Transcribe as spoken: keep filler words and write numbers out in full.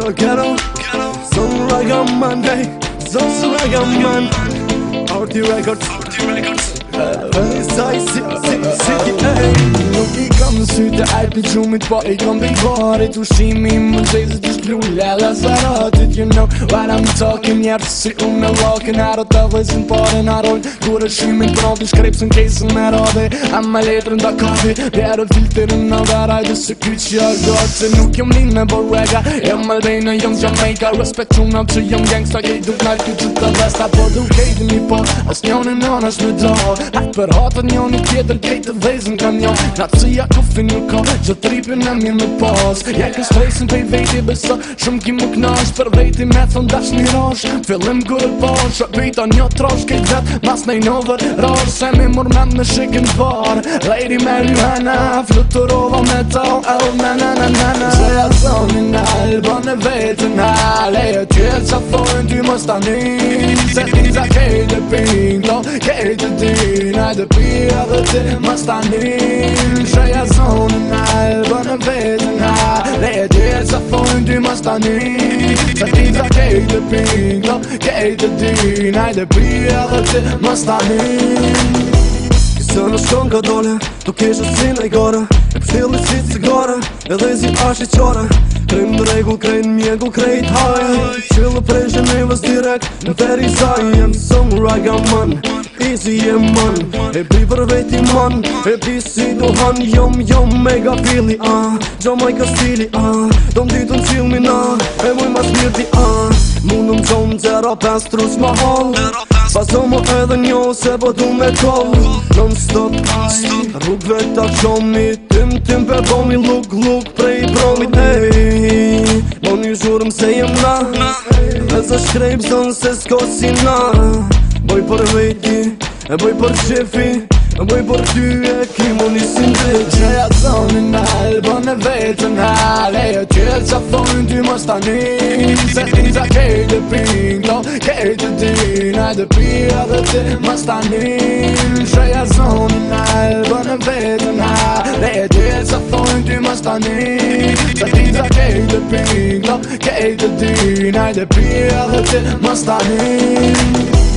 ghetto, ghetto Son Ragaman, hey Son Ragaman Arty Records Saj si, si, si, ey Nuk I kam në syte ajpi gjumit Po I kam bilbarit Ushimi më gjezit ish blu Lella zaratit You know what I'm talking Njerë si unë me lakin Hero të vëzin pare në roll Kure shimin propi Shkrepsin kesën me rade Amma letrën da kapi Dere filterin në veraj Dhe se kyt që ja gëtë Se nuk jom lin me borrega Jom Albania, jom Jamaica Respect quna që jom gangsta Kej duk nalë këtë gjithë të vesta Po du kejtë mi po As njonin në është me do Hajt për hatën njoni tjetër kejtë dhezën ka njo Na cija kufin një ka Gjët tripin e mirë me pas Ja kë stresin pej vejti Besa shumë ki më knash Për vejti me thon dash një rash Fillim gërë pash Vejta një trash kejt vet Mas nej nëver rash Se mi mur men me shikin par Lady Marijuana Fluturova me tal Oh na na na na na Se ja zonin nal Bën e vetën nal E e tjetë sa thojnë ty mës tani Se ti za kejtë pinglo Kejtë din Hajde pia dhe ti mës tanin Shëja zonën nal Bën e vetën nal E e tjetë sa thojnë ty mës tani Se ti za kejtë pinglo Kejtë din Hajde pia dhe ti mës tanin Së në shkon ka dole Tu keshë si në i gara E pështilli si cigare Edhe zi ash i qare Krejnë në regull, krejnë mjegu, krejt haj Qëllë prejshë me vës direkt Në feri saj Jem song Ragaman Easy jem man E bi për veti man E bi si duhan Jom jom mega fili ah Jamaica stili ah Dom ditën qil mina E muj mas mirti ah Mundëm qom zero pes trus ma hall Paso mo edhe njo se po du me koll Non stop Rrugve ta qomi Tim tim pe bomi luk luk prej bromit ej Mo një zhurëm se jem na E zë shkrejp zon se s'ko si na Boj për vejti E boj për qefi E boj për ty e kimo një sindrit Që ja zonin nal Bën e vetën nal E e tjetë qa thojnë ty mës tani Se ti za kejtë pinglo Kejtë din Hajde pia dhe ti mës tani Që ja zonin nal Bën e vetën nal E e tjetë qa thojnë ty mës tani Se ti za kejtë pinglo Kejtë din Hajde pia dhe ti mës tani